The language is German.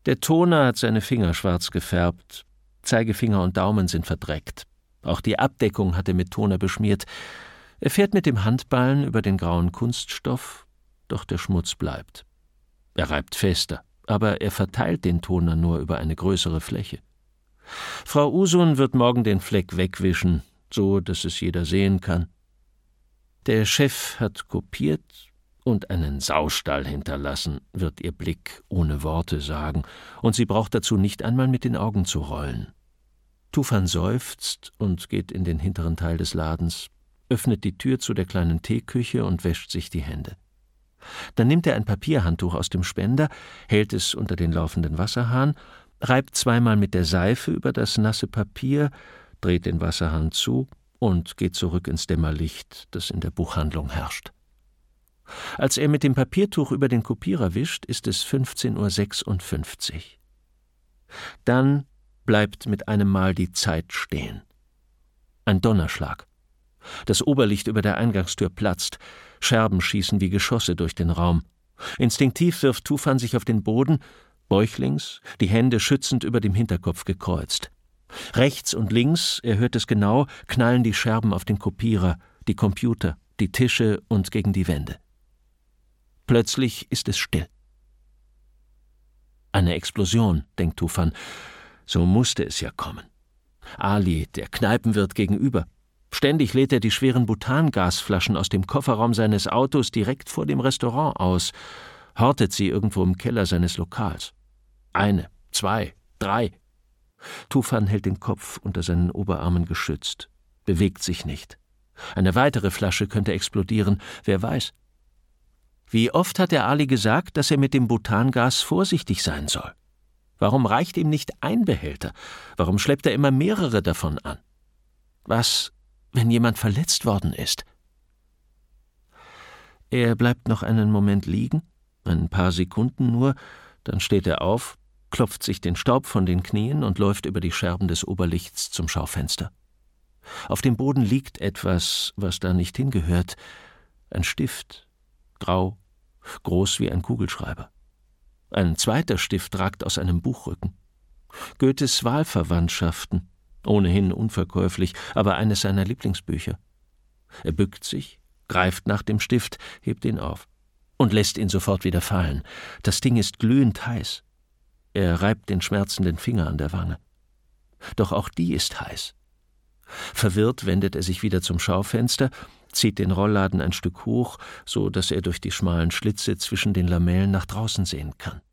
Der Toner hat seine Finger schwarz gefärbt. Zeigefinger und Daumen sind verdreckt. Auch die Abdeckung hat er mit Toner beschmiert. Er fährt mit dem Handballen über den grauen Kunststoff, doch der Schmutz bleibt. Er reibt fester, aber er verteilt den Toner nur über eine größere Fläche. Frau Usun wird morgen den Fleck wegwischen, so dass es jeder sehen kann. Der Chef hat kopiert und einen Saustall hinterlassen, wird ihr Blick ohne Worte sagen, und sie braucht dazu nicht einmal mit den Augen zu rollen. Tufan seufzt und geht in den hinteren Teil des Ladens, öffnet die Tür zu der kleinen Teeküche und wäscht sich die Hände. Dann nimmt er ein Papierhandtuch aus dem Spender, hält es unter den laufenden Wasserhahn, reibt zweimal mit der Seife über das nasse Papier, dreht den Wasserhahn zu und geht zurück ins Dämmerlicht, das in der Buchhandlung herrscht. Als er mit dem Papiertuch über den Kopierer wischt, ist es 15:56 Uhr. Dann bleibt mit einem Mal die Zeit stehen. Ein Donnerschlag. Das Oberlicht über der Eingangstür platzt. Scherben schießen wie Geschosse durch den Raum. Instinktiv wirft Tufan sich auf den Boden, bäuchlings, die Hände schützend über dem Hinterkopf gekreuzt. Rechts und links, er hört es genau, knallen die Scherben auf den Kopierer, die Computer, die Tische und gegen die Wände. Plötzlich ist es still. Eine Explosion, denkt Tufan. So musste es ja kommen. Ali, der Kneipenwirt gegenüber. Ständig lädt er die schweren Butangasflaschen aus dem Kofferraum seines Autos direkt vor dem Restaurant aus, hortet sie irgendwo im Keller seines Lokals. 1, 2, 3. Tufan hält den Kopf unter seinen Oberarmen geschützt, bewegt sich nicht. Eine weitere Flasche könnte explodieren, wer weiß. Wie oft hat der Ali gesagt, dass er mit dem Butangas vorsichtig sein soll? Warum reicht ihm nicht ein Behälter? Warum schleppt er immer mehrere davon an? Was, wenn jemand verletzt worden ist? Er bleibt noch einen Moment liegen, ein paar Sekunden nur, dann steht er auf, klopft sich den Staub von den Knien und läuft über die Scherben des Oberlichts zum Schaufenster. Auf dem Boden liegt etwas, was da nicht hingehört. Ein Stift, grau, groß wie ein Kugelschreiber. Ein zweiter Stift ragt aus einem Buchrücken. Goethes Wahlverwandtschaften, ohnehin unverkäuflich, aber eines seiner Lieblingsbücher. Er bückt sich, greift nach dem Stift, hebt ihn auf und lässt ihn sofort wieder fallen. Das Ding ist glühend heiß. Er reibt den schmerzenden Finger an der Wange. Doch auch die ist heiß. Verwirrt wendet er sich wieder zum Schaufenster, zieht den Rollladen ein Stück hoch, so dass er durch die schmalen Schlitze zwischen den Lamellen nach draußen sehen kann.